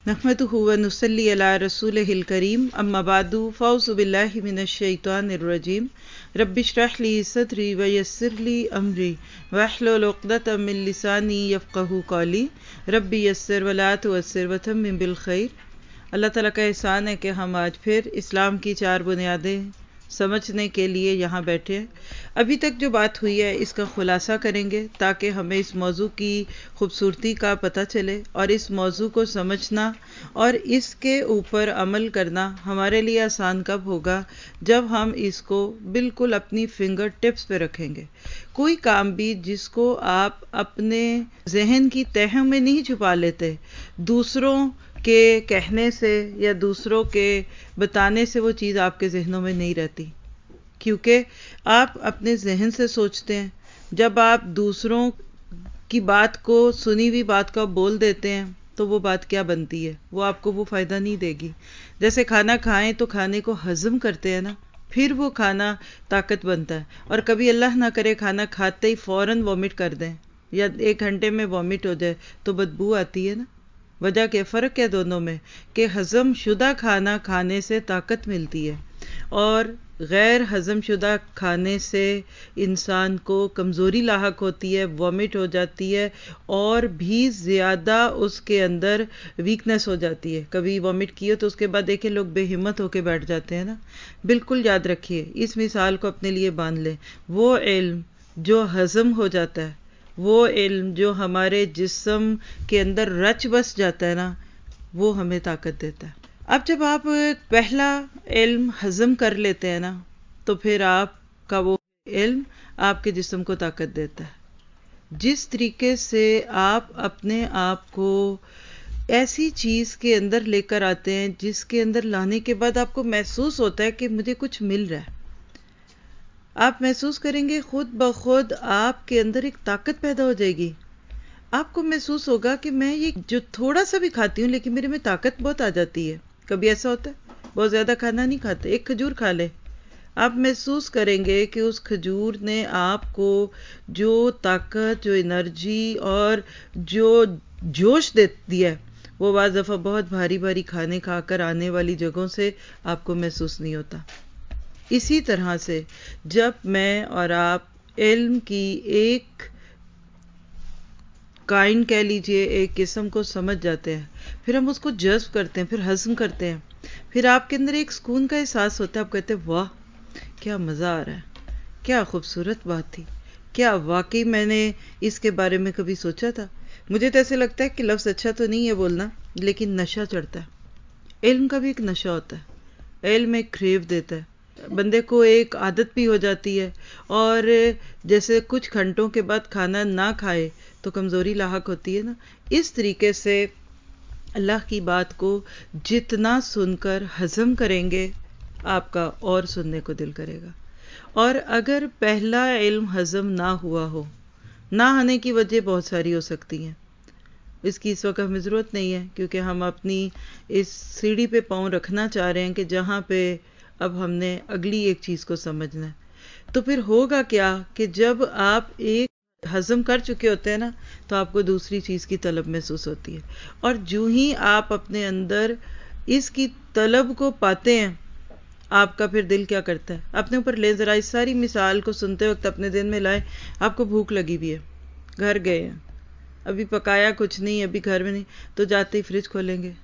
نحمدہ و نصلی علی رسولہ الکریم اما بعد فاعوذ باللہ من الشیطان الرجیم رب اشرح لی صدری ویسر لی امری واحلل عقدۃ من لسانی یفقہوا قولی رب یسر ولا تعسر وتمم بالخیر۔ اللہ تعالیٰ کا احسان ہے کہ ہم آج پھر اسلام کی 4 بنیادیں سمجھنے کے لیے یہاں بیٹھے ہیں۔ ابھی تک جو بات ہوئی ہے اس کا خلاصہ کریں گے تاکہ ہمیں اس موضوع کی خوبصورتی کا پتہ چلے، اور اس موضوع کو سمجھنا اور اس کے اوپر عمل کرنا ہمارے لیے آسان کب ہوگا؟ جب ہم اس کو بالکل اپنی فنگر ٹپس پہ رکھیں گے۔ کوئی کام بھی جس کو آپ اپنے ذہن کی تہہ میں نہیں چھپا لیتے، دوسروں کے کہنے سے یا دوسروں کے بتانے سے وہ چیز آپ کے ذہنوں میں نہیں رہتی، کیونکہ آپ اپنے ذہن سے سوچتے ہیں۔ جب آپ دوسروں کی بات کو، سنی ہوئی بات کو بول دیتے ہیں تو وہ بات کیا بنتی ہے؟ وہ آپ کو وہ فائدہ نہیں دے گی۔ جیسے کھانا کھائیں تو کھانے کو ہضم کرتے ہیں نا، پھر وہ کھانا طاقت بنتا ہے۔ اور کبھی اللہ نہ کرے کھانا کھاتے ہی فوراً وامٹ کر دیں یا 1 گھنٹے میں وامٹ ہو جائے تو بدبو آتی ہے نا۔ وجہ کیا فرق ہے دونوں میں؟ کہ ہضم شدہ کھانا کھانے سے طاقت ملتی ہے، اور غیر ہضم شدہ کھانے سے انسان کو کمزوری لاحق ہوتی ہے، وامٹ ہو جاتی ہے، اور بھی زیادہ اس کے اندر ویکنس ہو جاتی ہے۔ کبھی وامٹ کیے تو اس کے بعد دیکھیں لوگ بے ہمت ہو کے بیٹھ جاتے ہیں نا۔ بالکل یاد رکھیے، اس مثال کو اپنے لیے باندھ لیں۔ وہ علم جو ہضم ہو جاتا ہے، وہ علم جو ہمارے جسم کے اندر رچ بس جاتا ہے نا، وہ ہمیں طاقت دیتا ہے۔ اب جب آپ پہلا علم ہضم کر لیتے ہیں نا، تو پھر آپ کا وہ علم آپ کے جسم کو طاقت دیتا ہے۔ جس طریقے سے آپ اپنے آپ کو ایسی چیز کے اندر لے کر آتے ہیں جس کے اندر لانے کے بعد آپ کو محسوس ہوتا ہے کہ مجھے کچھ مل رہا ہے، آپ محسوس کریں گے خود بخود آپ کے اندر ایک طاقت پیدا ہو جائے گی۔ آپ کو محسوس ہوگا کہ میں یہ جو تھوڑا سا بھی کھاتی ہوں لیکن میرے میں طاقت بہت آ جاتی ہے۔ کبھی ایسا ہوتا ہے بہت زیادہ کھانا نہیں کھاتے، 1 کھجور کھا لے، آپ محسوس کریں گے کہ اس کھجور نے آپ کو جو طاقت، جو انرجی اور جو جوش دے دیا ہے، وہ بعض دفعہ بہت بھاری بھاری کھانے کھا کر آنے والی جگہوں سے آپ کو محسوس نہیں ہوتا۔ اسی طرح سے جب میں اور آپ علم کی ایک کائنڈ کہہ لیجئے، ایک قسم کو سمجھ جاتے ہیں، پھر ہم اس کو جذب کرتے ہیں، پھر ہضم کرتے ہیں، پھر آپ کے اندر ایک سکون کا احساس ہوتا ہے۔ آپ کہتے ہیں واہ کیا مزہ آ رہا ہے، کیا خوبصورت بات تھی، کیا واقعی میں نے اس کے بارے میں کبھی سوچا تھا۔ مجھے تو ایسے لگتا ہے کہ لفظ اچھا تو نہیں ہے بولنا، لیکن نشہ چڑھتا ہے۔ علم کا بھی ایک نشہ ہوتا ہے، علم ایک کریو دیتا ہے، بندے کو ایک عادت بھی ہو جاتی ہے، اور جیسے کچھ گھنٹوں کے بعد کھانا نہ کھائے تو کمزوری لاحق ہوتی ہے نا۔ اس طریقے سے اللہ کی بات کو جتنا سن کر ہضم کریں گے، آپ کا اور سننے کو دل کرے گا۔ اور اگر پہلا علم ہضم نہ ہوا ہو، نہ آنے کی وجہ بہت ساری ہو سکتی ہیں، اس کی اس وقت ہمیں ضرورت نہیں ہے، کیونکہ ہم اپنی اس سیڑھی پہ پاؤں رکھنا چاہ رہے ہیں کہ جہاں پہ اب ہم نے اگلی ایک چیز کو سمجھنا ہے۔ تو پھر ہوگا کیا کہ جب آپ ایک ہضم کر چکے ہوتے ہیں نا، تو آپ کو دوسری چیز کی طلب محسوس ہوتی ہے، اور جو ہی آپ اپنے اندر اس کی طلب کو پاتے ہیں، آپ کا پھر دل کیا کرتا ہے؟ اپنے اوپر لے ذرا اس ساری مثال کو سنتے وقت اپنے دل میں لائیں۔ آپ کو بھوک لگی بھی ہے، گھر گئے ہیں، ابھی پکایا کچھ نہیں، ابھی گھر میں نہیں، تو جاتے ہی فریج کھولیں گے،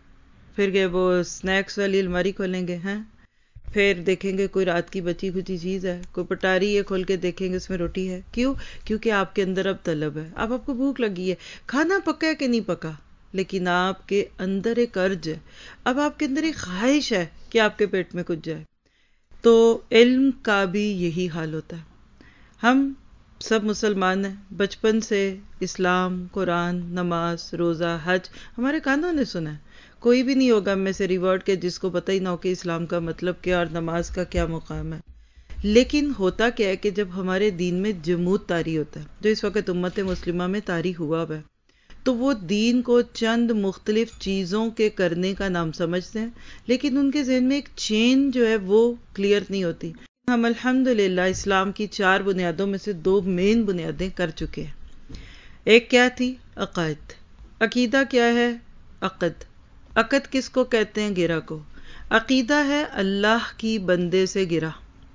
پھر گئے وہ سنیکس والی الماری کھولیں گے، ہیں، پھر دیکھیں گے کوئی رات کی بچی کچی چیز ہے، کوئی پٹاری ہے، کھول کے دیکھیں گے اس میں روٹی ہے۔ کیوں؟ کیونکہ آپ کے اندر اب طلب ہے، اب آپ کو بھوک لگی ہے۔ کھانا پکا ہے کہ نہیں پکا، لیکن آپ کے اندر ایک ارج ہے، اب آپ کے اندر ایک خواہش ہے کہ آپ کے پیٹ میں کچھ جائے۔ تو علم کا بھی یہی حال ہوتا ہے۔ ہم سب مسلمان ہیں، بچپن سے اسلام، قرآن، نماز، روزہ، حج ہمارے کانوں نے سنا ہے۔ کوئی بھی نہیں ہوگا میں سے ریورڈ کے جس کو پتہ ہی نہ ہو کہ اسلام کا مطلب کیا اور نماز کا کیا مقام ہے۔ لیکن ہوتا کیا ہے کہ جب ہمارے دین میں جمود طاری ہوتا ہے، جو اس وقت امت مسلمہ میں طاری ہوا ہے، تو وہ دین کو چند مختلف چیزوں کے کرنے کا نام سمجھتے ہیں، لیکن ان کے ذہن میں ایک چین جو ہے وہ کلیئر نہیں ہوتی۔ ہم الحمدللہ اسلام کی 4 بنیادوں میں سے 2 مین بنیادیں کر چکے ہیں۔ ایک کیا تھی؟ عقائد۔ عقیدہ کیا ہے؟ عقد۔ عقد کس کو کہتے ہیں؟ گرہ کو. عقیدہ ہے اللہ کی بندے سے گرہ.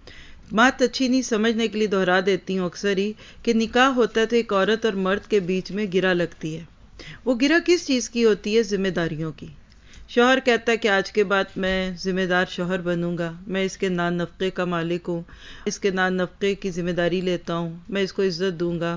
بات اچھی نہیں سمجھنے کے لیے دہرا دیتی ہوں اکثر ہی کہ نکاح ہوتا ہے تو ایک عورت اور مرد کے بیچ میں گرہ لگتی ہے. وہ گرہ کس چیز کی ہوتی ہے؟ ذمہ داریوں کی. شوہر کہتا ہے کہ آج کے بعد میں ذمہ دار شوہر بنوں گا، میں اس کے نان نفقے کا مالک ہوں، اس کے نان نفقے کی ذمہ داری لیتا ہوں، میں اس کو عزت دوں گا،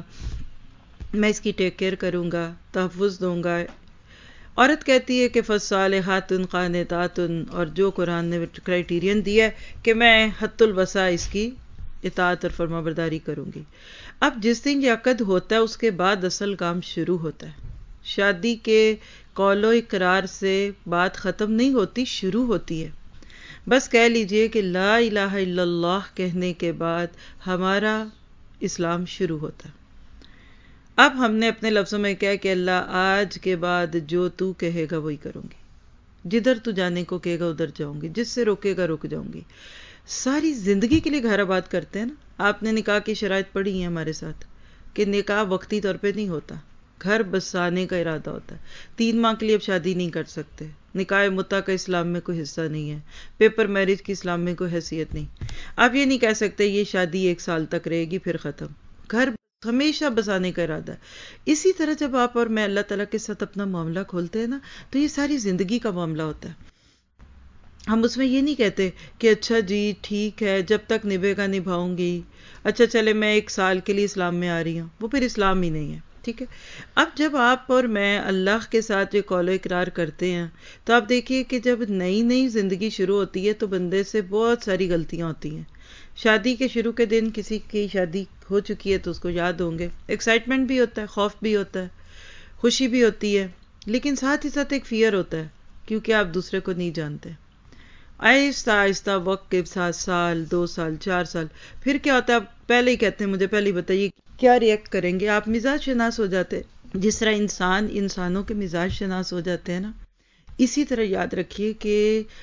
میں اس کی ٹیک کیئر کروں گا، تحفظ دوں گا. عورت کہتی ہے کہ فالصالحات قانتات، اور جو قرآن نے کرائیٹیرین دیا ہے کہ میں حد الوسع اس کی اطاعت اور فرما برداری کروں گی. اب جس دن یہ عقد ہوتا ہے اس کے بعد اصل کام شروع ہوتا ہے. شادی کے قول و اقرار سے بات ختم نہیں ہوتی، شروع ہوتی ہے. بس کہہ لیجئے کہ لا الہ الا اللہ کہنے کے بعد ہمارا اسلام شروع ہوتا ہے. اب ہم نے اپنے لفظوں میں کہا کہ اللہ آج کے بعد جو تو کہے گا وہی کروں گی، جدھر تو جانے کو کہے گا ادھر جاؤں گی، جس سے روکے گا رک جاؤں گی. ساری زندگی کے لیے گھر آباد کرتے ہیں نا. آپ نے نکاح کی شرائط پڑھی ہیں ہمارے ساتھ کہ نکاح وقتی طور پہ نہیں ہوتا، گھر بسانے کا ارادہ ہوتا ہے. 3 ماہ کے لیے اب شادی نہیں کر سکتے. نکاح متع کا اسلام میں کوئی حصہ نہیں ہے. پیپر میرج کی اسلام میں کوئی حیثیت نہیں. آپ یہ نہیں کہہ سکتے یہ شادی 1 سال تک رہے گی پھر ختم. گھر ہمیشہ بسانے کا ارادہ ہے. اسی طرح جب آپ اور میں اللہ تعالیٰ کے ساتھ اپنا معاملہ کھولتے ہیں نا تو یہ ساری زندگی کا معاملہ ہوتا ہے. ہم اس میں یہ نہیں کہتے کہ اچھا جی ٹھیک ہے جب تک نبھے گا نبھاؤں گی، اچھا چلے میں 1 سال کے لیے اسلام میں آ رہی ہوں. وہ پھر اسلام ہی نہیں ہے. ٹھیک ہے. اب جب آپ اور میں اللہ کے ساتھ یہ قول و اقرار کرتے ہیں تو آپ دیکھیے کہ جب نئی نئی زندگی شروع ہوتی ہے تو بندے سے بہت ساری غلطیاں ہوتی ہیں. شادی کے شروع کے دن کسی کی شادی ہو چکی ہے تو اس کو یاد ہوں گے. ایکسائٹمنٹ بھی ہوتا ہے، خوف بھی ہوتا ہے، خوشی بھی ہوتی ہے، لیکن ساتھ ہی ساتھ ایک فیئر ہوتا ہے کیونکہ آپ دوسرے کو نہیں جانتے. آہستہ آہستہ وقت کے ساتھ 1 سال 2 سال 4 سال پھر کیا ہوتا ہے؟ آپ پہلے ہی کہتے ہیں مجھے پہلے ہی بتائیے کیا ریئیکٹ کریں گے. آپ مزاج شناس ہو جاتے. جس طرح انسان انسانوں کے مزاج شناس ہو جاتے ہیں نا، اسی طرح یاد رکھیے کہ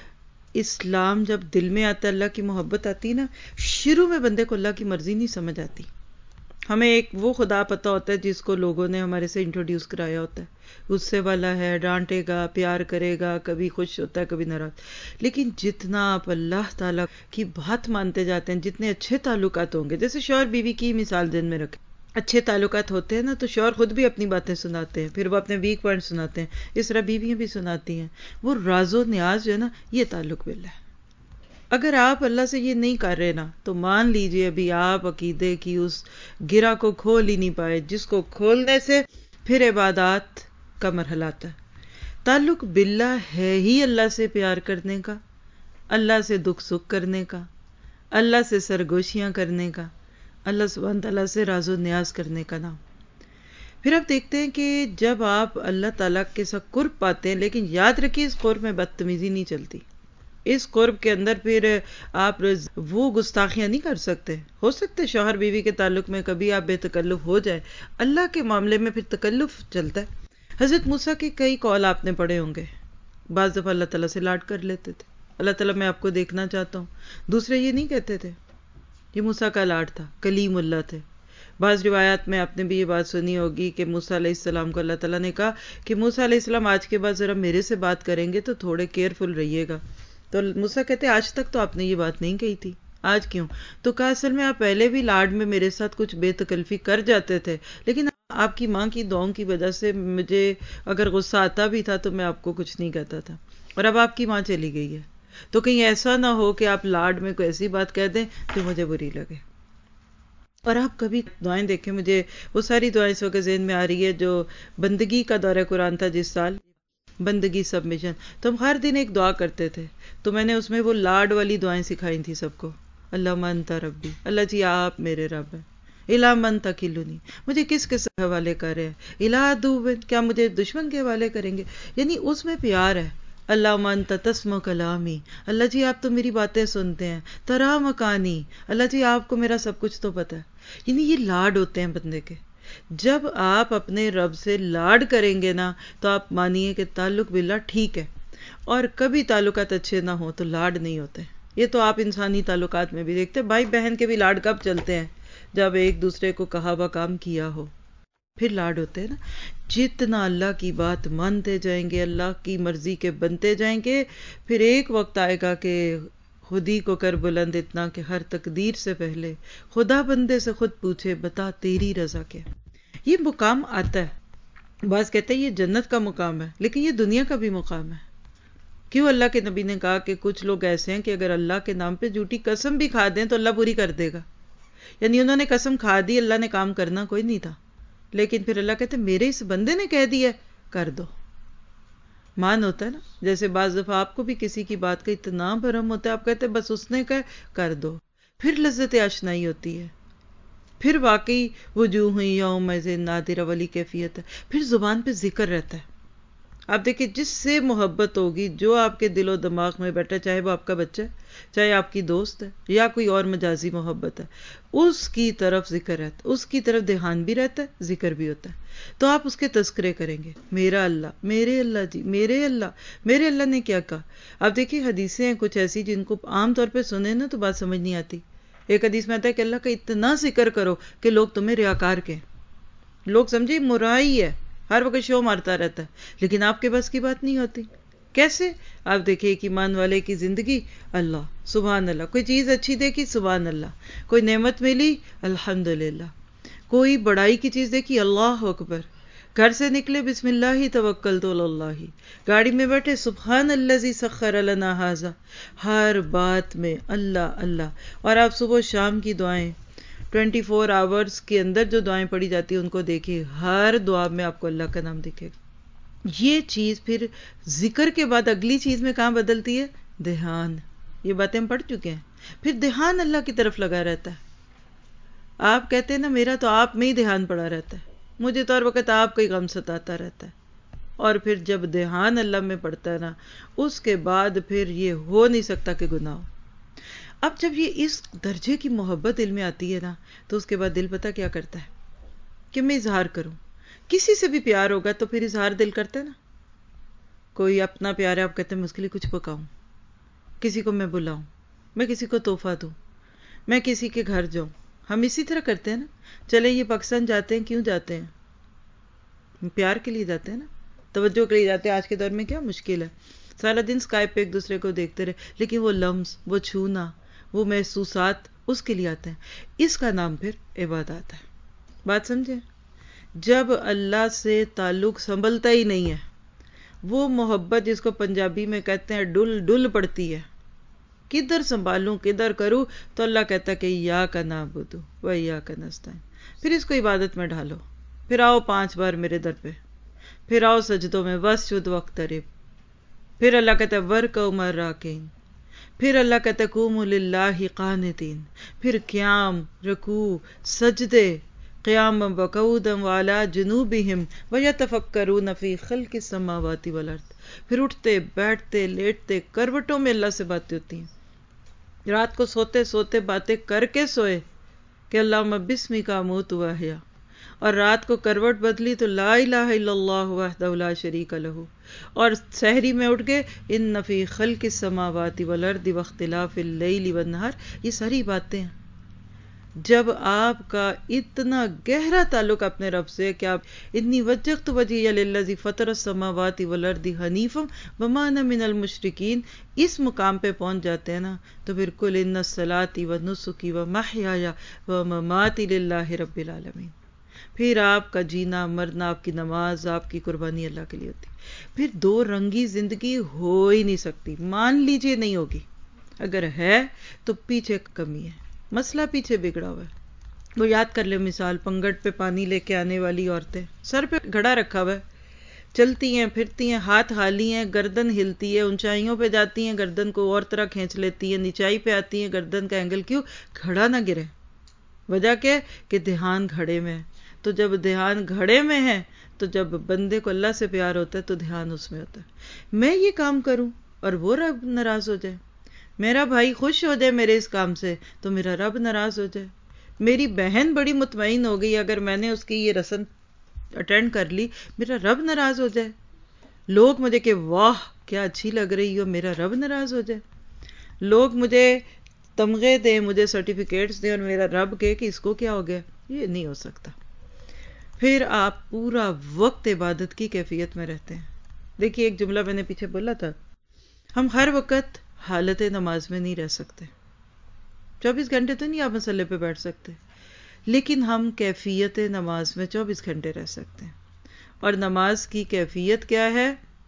اسلام جب دل میں آتا ہے، اللہ کی محبت آتی ہے نا، شروع میں بندے کو اللہ کی مرضی نہیں سمجھ آتی. ہمیں ایک وہ خدا پتہ ہوتا ہے جس کو لوگوں نے ہمارے سے انٹروڈیوس کرایا ہوتا ہے. غصے والا ہے، ڈانٹے گا، پیار کرے گا، کبھی خوش ہوتا ہے کبھی ناراض. لیکن جتنا آپ اللہ تعالیٰ کی بات مانتے جاتے ہیں، جتنے اچھے تعلقات ہوں گے، جیسے شوہر بیوی کی مثال ذہن میں رکھیں. اچھے تعلقات ہوتے ہیں نا تو شوہر خود بھی اپنی باتیں سناتے ہیں، پھر وہ اپنے ویک پوائنٹ سناتے ہیں. اس طرح بیویاں بھی سناتی ہیں. وہ راز و نیاز جو ہے نا، یہ تعلق باللہ ہے. اگر آپ اللہ سے یہ نہیں کر رہے نا تو مان لیجئے ابھی آپ عقیدے کی اس گرہ کو کھول ہی نہیں پائے جس کو کھولنے سے پھر عبادات کا مرحلہ آتا ہے. تعلق باللہ ہے ہی اللہ سے پیار کرنے کا، اللہ سے دکھ سکھ کرنے کا، اللہ سے سرگوشیاں کرنے کا، اللہ سبحانہ تعالیٰ سے راز و نیاز کرنے کا نام. پھر آپ دیکھتے ہیں کہ جب آپ اللہ تعالیٰ کے ساتھ قرب پاتے ہیں، لیکن یاد رکھیے اس قرب میں بدتمیزی نہیں چلتی. اس قرب کے اندر پھر آپ وہ گستاخیاں نہیں کر سکتے. ہو سکتے شوہر بیوی کے تعلق میں کبھی آپ بے تکلف ہو جائے، اللہ کے معاملے میں پھر تکلف چلتا ہے. حضرت موسیٰ کے کئی قول آپ نے پڑھے ہوں گے. بعض دفعہ اللہ تعالیٰ سے لاڈ کر لیتے تھے، اللہ تعالیٰ میں آپ کو دیکھنا چاہتا ہوں. دوسرے یہ نہیں کہتے تھے. یہ موسیٰ کا لاڈ تھا، کلیم اللہ تھے. بعض روایات میں آپ نے بھی یہ بات سنی ہوگی کہ موسیٰ علیہ السلام کو اللہ تعالیٰ نے کہا کہ موسیٰ علیہ السلام آج کے بعد ذرا میرے سے بات کریں گے تو تھوڑے کیئرفل رہیے گا. تو موسیٰ کہتے ہیں آج تک تو آپ نے یہ بات نہیں کہی تھی، آج کیوں؟ تو کہا اصل میں آپ پہلے بھی لاڈ میں میرے ساتھ کچھ بے تکلفی کر جاتے تھے، لیکن آپ کی ماں کی دعاؤں کی وجہ سے مجھے اگر غصہ آتا بھی تھا تو میں آپ کو کچھ نہیں کہتا تھا. اور اب آپ کی ماں چلی گئی ہے تو کہیں ایسا نہ ہو کہ آپ لاڈ میں کوئی ایسی بات کہہ دیں جو مجھے بری لگے. اور آپ کبھی دعائیں دیکھیں، مجھے وہ ساری دعائیں اس وقت ذہن میں آ رہی ہے جو بندگی کا دورہ قرآن تھا جس سال، بندگی سبمیشن، تو ہم ہر دن ایک دعا کرتے تھے. تو میں نے اس میں وہ لاڈ والی دعائیں سکھائی تھی سب کو. اللہم انت ربی، اللہ جی آپ میرے رب ہیں. الا من تکلنی، مجھے کس کے حوالے کر رہے ہیں؟ الا عدو، کیا مجھے دشمن کے حوالے کریں گے؟ یعنی اس میں پیار ہے. اللہم انت تسمع کلامی، اللہ جی آپ تو میری باتیں سنتے ہیں. ترا مکانی، اللہ جی آپ کو میرا سب کچھ تو پتہ ہے. یعنی یہ لاڈ ہوتے ہیں بندے کے. جب آپ اپنے رب سے لاڈ کریں گے نا تو آپ مانیے کہ تعلق باللہ ٹھیک ہے. اور کبھی تعلقات اچھے نہ ہوں تو لاڈ نہیں ہوتے. یہ تو آپ انسانی تعلقات میں بھی دیکھتے ہیں. بھائی بہن کے بھی لاڈ کب چلتے ہیں؟ جب ایک دوسرے کو کہا ہوا کام کیا ہو. پھر لاڈ ہوتے ہیں نا. جتنا اللہ کی بات مانتے جائیں گے، اللہ کی مرضی کے بنتے جائیں گے، پھر ایک وقت آئے گا کہ خود ہی کو کر بلند اتنا کہ ہر تقدیر سے پہلے خدا بندے سے خود پوچھے بتا تیری رضا کیا. یہ مقام آتا ہے. بعض کہتے ہیں یہ جنت کا مقام ہے، لیکن یہ دنیا کا بھی مقام ہے. کیوں اللہ کے نبی نے کہا کہ کچھ لوگ ایسے ہیں کہ اگر اللہ کے نام پہ جھوٹی قسم بھی کھا دیں تو اللہ پوری کر دے گا. یعنی انہوں نے قسم کھا دی، اللہ نے کام کرنا کوئی نہیں تھا، لیکن پھر اللہ کہتے میرے اس بندے نے کہہ دیا کر دو. مان ہوتا ہے نا. جیسے بعض دفعہ آپ کو بھی کسی کی بات کا اتنا بھرم ہوتا ہے، آپ کہتے بس اس نے کہا کر دو، پھر لذت آشنائی ہوتی ہے، پھر واقعی وجوہ یوم نادرہ والی کیفیت ہے، پھر زبان پہ ذکر رہتا ہے. آپ دیکھیں جس سے محبت ہوگی، جو آپ کے دل و دماغ میں بیٹھا، چاہے وہ آپ کا بچہ ہے، چاہے آپ کی دوست ہے، یا کوئی اور مجازی محبت ہے، اس کی طرف ذکر رہتا ہے، اس کی طرف دھیان بھی رہتا ہے، ذکر بھی ہوتا ہے. تو آپ اس کے تذکرے کریں گے، میرا اللہ، میرے اللہ جی، میرے اللہ نے کیا کہا. آپ دیکھیں حدیثیں ہیں کچھ ایسی جن کو عام طور پہ سنیں نا تو بات سمجھ نہیں آتی. ایک حدیث میں آتا ہے کہ اللہ کا اتنا ذکر کرو کہ لوگ تمہیں ریاکار کہیں، لوگ سمجھے مرائی ہے، ہر وقت شو مارتا رہتا ہے، لیکن آپ کے بس کی بات نہیں ہوتی. کیسے؟ آپ دیکھیں ایک ایمان والے کی زندگی، اللہ سبحان اللہ، کوئی چیز اچھی دیکھی سبحان اللہ، کوئی نعمت ملی الحمدللہ، کوئی بڑائی کی چیز دیکھی اللہ اکبر، گھر سے نکلے بسم اللہ توکلت علی اللہ، گاڑی میں بیٹھے سبحان الذی سخر لنا ھذا، ہر بات میں اللہ اللہ. اور آپ صبح شام کی دعائیں 24 آورز کے اندر جو دعائیں پڑھی جاتی ہیں ان کو دیکھیں، ہر دعا میں آپ کو اللہ کا نام دکھے گا. یہ چیز پھر ذکر کے بعد اگلی چیز میں کہاں بدلتی ہے؟ دھیان. یہ باتیں ہم پڑھ چکے ہیں. پھر دھیان اللہ کی طرف لگا رہتا ہے. آپ کہتے ہیں نا میرا تو آپ میں ہی دھیان پڑا رہتا ہے، مجھے تو ہر وقت آپ کا ہی غم ستاتا رہتا ہے. اور پھر جب دھیان اللہ میں پڑتا ہے نا، اس کے بعد پھر یہ ہو نہیں سکتا کہ گناہ ہو. اب جب یہ اس درجے کی محبت دل میں آتی ہے نا، تو اس کے بعد دل پتہ کیا کرتا ہے کہ میں اظہار کروں. کسی سے بھی پیار ہوگا تو پھر اظہار دل کرتا ہے نا. کوئی اپنا پیار ہے، آپ کہتے ہیں میں اس کے لیے کچھ پکاؤں، کسی کو میں بلاؤں، میں کسی کو تحفہ دوں، میں کسی کے گھر جاؤں. ہم اسی طرح کرتے ہیں نا. چلے یہ پاکستان جاتے ہیں، کیوں جاتے ہیں؟ پیار کے لیے جاتے ہیں نا، توجہ کے لیے جاتے ہیں. آج کے دور میں کیا مشکل ہے، سارا دن اسکائپ پہ ایک دوسرے کو دیکھتے رہے، لیکن وہ لمس، وہ چھونا، وہ محسوسات اس کے لیے آتے ہیں. اس کا نام پھر عبادات ہے. بات سمجھیں؟ جب اللہ سے تعلق سنبھلتا ہی نہیں ہے، وہ محبت جس کو پنجابی میں کہتے ہیں ڈل ڈل پڑتی ہے، کدھر سنبھالوں کدھر کروں، تو اللہ کہتا ہے کہ ایاک نعبد و ایاک نستعین. پھر اس کو عبادت میں ڈھالو. پھر آؤ 5 بار میرے در پہ، پھر آؤ سجدوں میں واسجد واقترب. پھر اللہ کہتا ہے ورکعوا مع الراکعین. پھر اللہ کہتا ہے قوموا للہ قانتین. پھر قیام، رکوع، سجدے، قیاما وقعودا وعلی جنوبہم ویتفکرون فی خلق السماوات والارض. پھر اٹھتے بیٹھتے لیٹتے کروٹوں میں اللہ سے باتیں ہوتی ہیں. رات کو سوتے سوتے باتیں کر کے سوئے کہ اللہم بسمک اموت واحیا، اور رات کو کروٹ بدلی تو لا الہ الا اللہ وحدہ لا شریک لہ. اور سحری میں اٹھ گئے ان فی خلق السماوات والارض واختلاف اللیل والنہار. یہ ساری باتیں ہیں. جب آپ کا اتنا گہرا تعلق اپنے رب سے کہ آپ اتنی وجہت وجہی للذی فطر السماوات والارض حنیفا وما انا من المشرکین، اس مقام پہ پہنچ جاتے ہیں نا، تو پھر قل ان الصلاۃ ونسکی ومحیای ومماتی للہ رب العالمین. پھر آپ کا جینا مرنا، آپ کی نماز، آپ کی قربانی اللہ کے لیے ہوتی. پھر 2 رنگی زندگی ہو ہی نہیں سکتی. مان لیجئے نہیں ہوگی، اگر ہے تو پیچھے کمی ہے، مسئلہ پیچھے بگڑا ہوا ہے. وہ یاد کر لے مثال، پنگٹ پہ پانی لے کے آنے والی عورتیں، سر پہ گھڑا رکھا ہوا ہے، چلتی ہیں پھرتی ہیں، ہاتھ خالی ہیں، گردن ہلتی ہے، اونچائیوں پہ جاتی ہیں گردن کو اور طرح کھینچ لیتی ہیں، نیچائی پہ آتی ہیں گردن کا اینگل. کیوں؟ گھڑا نہ گرے. وجہ کیا ہے کہ دھیان گھڑے میں ہے. تو جب دھیان گھڑے میں ہے تو جب بندے کو اللہ سے پیار ہوتا ہے تو دھیان اس میں ہوتا ہے. میں یہ کام کروں اور وہ رب ناراض ہو جائے، میرا بھائی خوش ہو جائے میرے اس کام سے تو میرا رب ناراض ہو جائے. میری بہن بڑی مطمئن ہو گئی اگر میں نے اس کی یہ رسم اٹینڈ کر لی، میرا رب ناراض ہو جائے. لوگ مجھے کہ واہ کیا اچھی لگ رہی ہو، میرا رب ناراض ہو جائے. لوگ مجھے تمغے دیں، مجھے سرٹیفکیٹس دیں، اور میرا رب کہے کہ اس کو کیا ہو گیا. یہ نہیں ہو سکتا. پھر آپ پورا وقت عبادت کی کیفیت میں رہتے ہیں. دیکھیے ایک جملہ میں نے پیچھے بولا تھا، ہم ہر وقت حالت نماز میں نہیں رہ سکتے. 24 گھنٹے تو نہیں آپ مسلے پہ بیٹھ سکتے، لیکن ہم کیفیت نماز میں 24 گھنٹے رہ سکتے ہیں. اور نماز کی کیفیت کیا ہے؟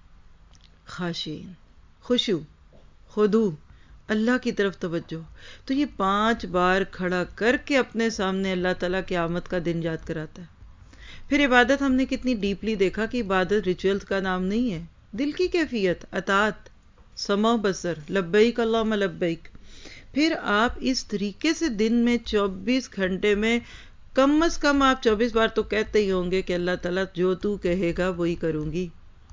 خاشعین، خشوع، خضوع، اللہ کی طرف توجہ. تو یہ 5 بار کھڑا کر کے اپنے سامنے اللہ تعالیٰ قیامت کا دن یاد کراتا ہے. پھر عبادت ہم نے کتنی ڈیپلی دیکھا کہ عبادت ریچولز کا نام نہیں ہے، دل کی کیفیت، اطاعت، سمع و بصر، لبیک اللہم لبیک. پھر آپ اس طریقے سے دن میں 24 گھنٹے میں کم از کم آپ 24 بار تو کہتے ہی ہوں گے کہ اللہ تعالیٰ جو تو کہے گا وہی کروں گی.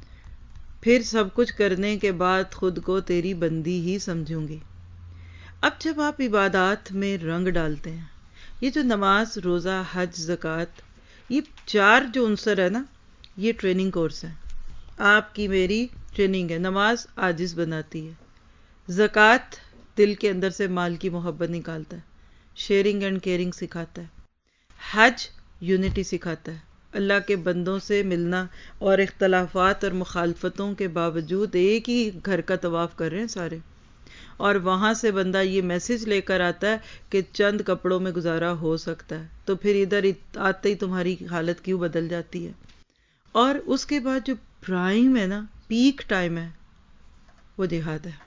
پھر سب کچھ کرنے کے بعد خود کو تیری بندی ہی سمجھوں گی. اب جب آپ عبادات میں رنگ ڈالتے ہیں، یہ جو نماز، روزہ، حج، زکوٰۃ، یہ 4 جو عنصر ہے نا، یہ ٹریننگ کورس ہے. آپ کی میری ٹریننگ ہے. نماز عاجز بناتی ہے، زکوٰۃ دل کے اندر سے مال کی محبت نکالتا ہے، شیئرنگ اینڈ کیئرنگ سکھاتا ہے، حج یونٹی سکھاتا ہے، اللہ کے بندوں سے ملنا، اور اختلافات اور مخالفتوں کے باوجود ایک ہی گھر کا طواف کر رہے ہیں سارے، اور وہاں سے بندہ یہ میسج لے کر آتا ہے کہ چند کپڑوں میں گزارا ہو سکتا ہے. تو پھر ادھر آتے ہی تمہاری حالت کیوں بدل جاتی ہے. اور اس کے بعد جو پرائم ہے نا، پیک ٹائم ہے، وہ جہاد ہے.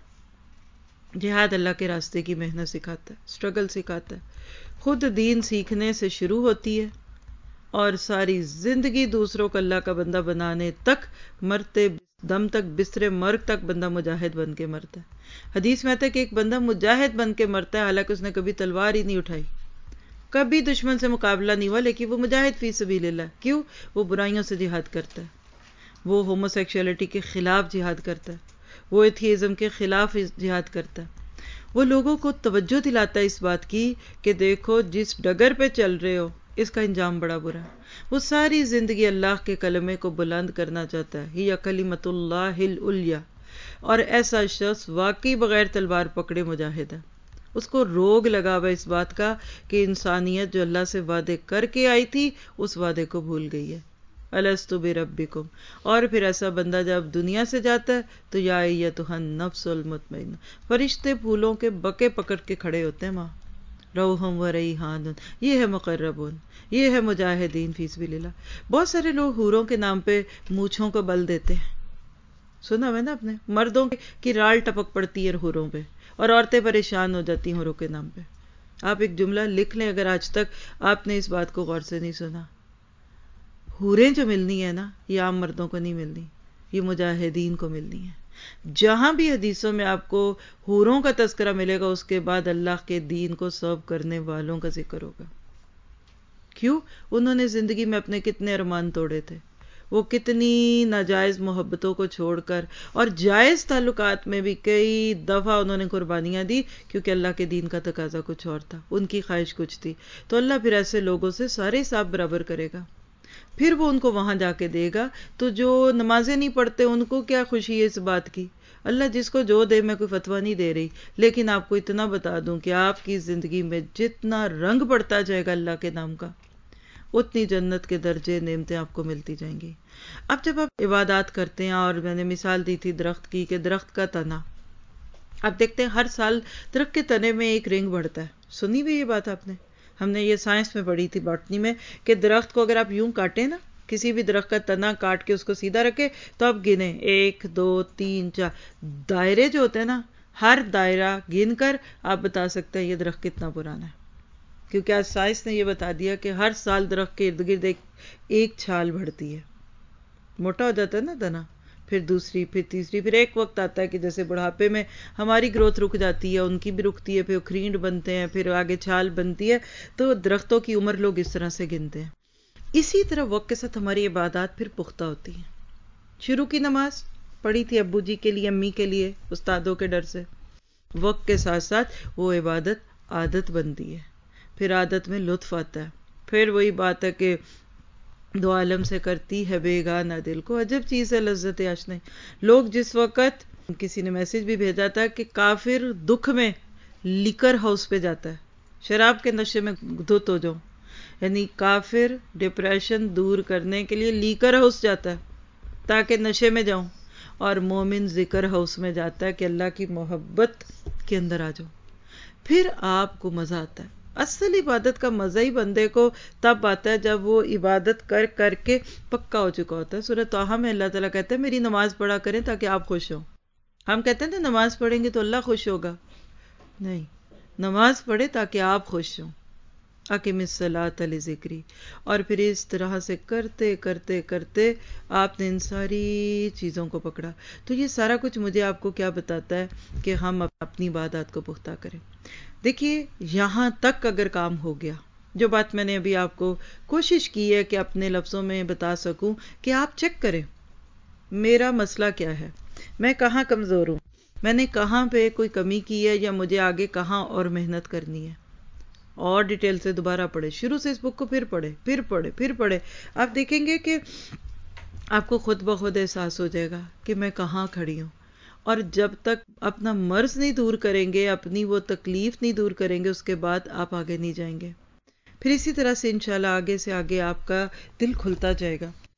جہاد اللہ کے راستے کی محنت سکھاتا ہے، اسٹرگل سکھاتا ہے. خود دین سیکھنے سے شروع ہوتی ہے اور ساری زندگی دوسروں کو اللہ کا بندہ بنانے تک، مرتے دم تک، بستر مرگ تک بندہ مجاہد بن کے مرتا ہے. حدیث میں آتا ہے کہ ایک بندہ مجاہد بن کے مرتا ہے حالانکہ اس نے کبھی تلوار ہی نہیں اٹھائی، کبھی دشمن سے مقابلہ نہیں ہوا، لیکن وہ مجاہد فی سبیل اللہ. کیوں؟ وہ برائیوں سے جہاد کرتا ہے، وہ ہومو سیکشولیٹی کے خلاف جہاد کرتا ہے، وہ ایتھیزم کے خلاف جہاد کرتا ہے. وہ لوگوں کو توجہ دلاتا ہے اس بات کی کہ دیکھو جس ڈگر پہ چل رہے ہو اس کا انجام بڑا برا ہے. وہ ساری زندگی اللہ کے کلمے کو بلند کرنا چاہتا ہے، ہی کلمۃ اللہ العلیٰ. اور ایسا شخص واقعی بغیر تلوار پکڑے مجاہد ہے. اس کو روگ لگا ہوا اس بات کا کہ انسانیت جو اللہ سے وعدے کر کے آئی تھی اس وعدے کو بھول گئی ہے. الست بربکم. اور پھر ایسا بندہ جب دنیا سے جاتا ہے تو یا ایتھا النفس المطمئنہ، فرشتے پھولوں کے بکے پکڑ کے کھڑے ہوتے ہیں وہاں، روحم و ریحان. یہ ہے مقربون، یہ ہے مجاہدین فی سبیل اللہ. بہت سارے لوگ حوروں کے نام پہ مونچھوں کو بل دیتے ہیں، سنا ہے نا اپنے، مردوں کی رال ٹپک پڑتی ہے حوروں پہ اور عورتیں پریشان ہو جاتی ہیں حوروں کے نام پہ. آپ ایک جملہ لکھ لیں اگر آج تک آپ نے اس بات کو غور سے نہیں سنا. حوریں جو ملنی ہے نا، یہ عام مردوں کو نہیں ملنی، یہ مجاہدین کو ملنی ہے. جہاں بھی حدیثوں میں آپ کو حوروں کا تذکرہ ملے گا اس کے بعد اللہ کے دین کو سرو کرنے والوں کا ذکر ہوگا. کیوں؟ انہوں نے زندگی میں اپنے کتنے ارمان توڑے تھے، وہ کتنی ناجائز محبتوں کو چھوڑ کر اور جائز تعلقات میں بھی کئی دفعہ انہوں نے قربانیاں دی، کیونکہ اللہ کے دین کا تقاضا کچھ اور تھا، ان کی خواہش کچھ تھی. تو اللہ پھر ایسے لوگوں سے سارے حساب برابر کرے گا، پھر وہ ان کو وہاں جا کے دے گا. تو جو نمازیں نہیں پڑھتے ان کو کیا خوشی ہے اس بات کی؟ اللہ جس کو جو دے، میں کوئی فتویٰ نہیں دے رہی، لیکن آپ کو اتنا بتا دوں کہ آپ کی زندگی میں جتنا رنگ بڑھتا جائے گا اللہ کے نام کا، اتنی جنت کے درجے نعمتیں آپ کو ملتی جائیں گی. اب جب آپ عبادات کرتے ہیں، اور میں نے مثال دی تھی درخت کی کہ درخت کا تنا، آپ دیکھتے ہیں ہر سال درخت کے تنے میں ایک رنگ بڑھتا ہے. سنی بھی یہ بات آپ نے؟ ہم نے یہ سائنس میں پڑھی تھی باٹنی میں کہ درخت کو اگر آپ یوں کاٹیں نا، کسی بھی درخت کا تنا کاٹ کے اس کو سیدھا رکھے تو آپ گنیں 1 2 3 4 دائرے جو ہوتے ہیں نا، ہر دائرہ گن کر آپ بتا سکتے ہیں یہ درخت کتنا پرانا ہے. کیونکہ آج سائنس نے یہ بتا دیا کہ ہر سال درخت کے ارد گرد ایک چھال بڑھتی ہے، موٹا ہو جاتا ہے نا تنا، پھر دوسری، پھر تیسری، پھر ایک وقت آتا ہے کہ جیسے بڑھاپے میں ہماری گروتھ رک جاتی ہے، ان کی بھی رکتی ہے، پھر کھرینڈ بنتے ہیں، پھر آگے چھال بنتی ہے. تو درختوں کی عمر لوگ اس طرح سے گنتے ہیں. اسی طرح وقت کے ساتھ ہماری عبادات پھر پختہ ہوتی ہیں. شروع کی نماز پڑھی تھی ابو جی کے لیے، امی کے لیے، استادوں کے ڈر سے. وقت کے ساتھ ساتھ وہ عبادت عادت بنتی ہے، پھر عادت میں لطف آتا ہے. پھر وہی بات ہے کہ دو عالم سے کرتی ہے بیگانہ دل کو، عجب چیز ہے لذت آشنائی. لوگ جس وقت، کسی نے میسج بھی بھیجا تھا کہ کافر دکھ میں لیکر ہاؤس پہ جاتا ہے، شراب کے نشے میں دھت ہو جاؤ، یعنی کافر ڈپریشن دور کرنے کے لیے لیکر ہاؤس جاتا ہے تاکہ نشے میں جاؤں، اور مومن ذکر ہاؤس میں جاتا ہے کہ اللہ کی محبت کے اندر آ جاؤ، پھر آپ کو مزہ آتا ہے۔ اصل عبادت کا مزہ ہی بندے کو تب آتا ہے جب وہ عبادت کر کر کے پکا ہو چکا ہوتا ہے۔ سورہ طٰہٰ میں اللہ تعالیٰ کہتا ہے میری نماز پڑھا کریں تاکہ آپ خوش ہوں۔ ہم کہتے ہیں نا نماز پڑھیں گے تو اللہ خوش ہوگا، نہیں، نماز پڑھے تاکہ آپ خوش ہوں۔ اقیم الصلاۃ لذکری، اور پھر اس طرح سے کرتے کرتے کرتے آپ نے ان ساری چیزوں کو پکڑا۔ تو یہ سارا کچھ مجھے آپ کو کیا بتاتا ہے کہ ہم اپنی عبادات کو پختہ کریں۔ دیکھیے یہاں تک اگر کام ہو گیا، جو بات میں نے ابھی آپ کو کوشش کی ہے کہ اپنے لفظوں میں بتا سکوں کہ آپ چیک کریں میرا مسئلہ کیا ہے، میں کہاں کمزور ہوں، میں نے کہاں پہ کوئی کمی کی ہے، یا مجھے آگے کہاں اور محنت کرنی ہے، اور ڈیٹیل سے دوبارہ پڑھے، شروع سے اس بک کو پھر پڑھے پھر پڑھے پھر پڑھے، آپ دیکھیں گے کہ آپ کو خود بخود احساس ہو جائے گا کہ میں کہاں کھڑی ہوں۔ اور جب تک اپنا مرض نہیں دور کریں گے، اپنی وہ تکلیف نہیں دور کریں گے، اس کے بعد آپ آگے نہیں جائیں گے۔ پھر اسی طرح سے انشاءاللہ آگے سے آگے آپ کا دل کھلتا جائے گا۔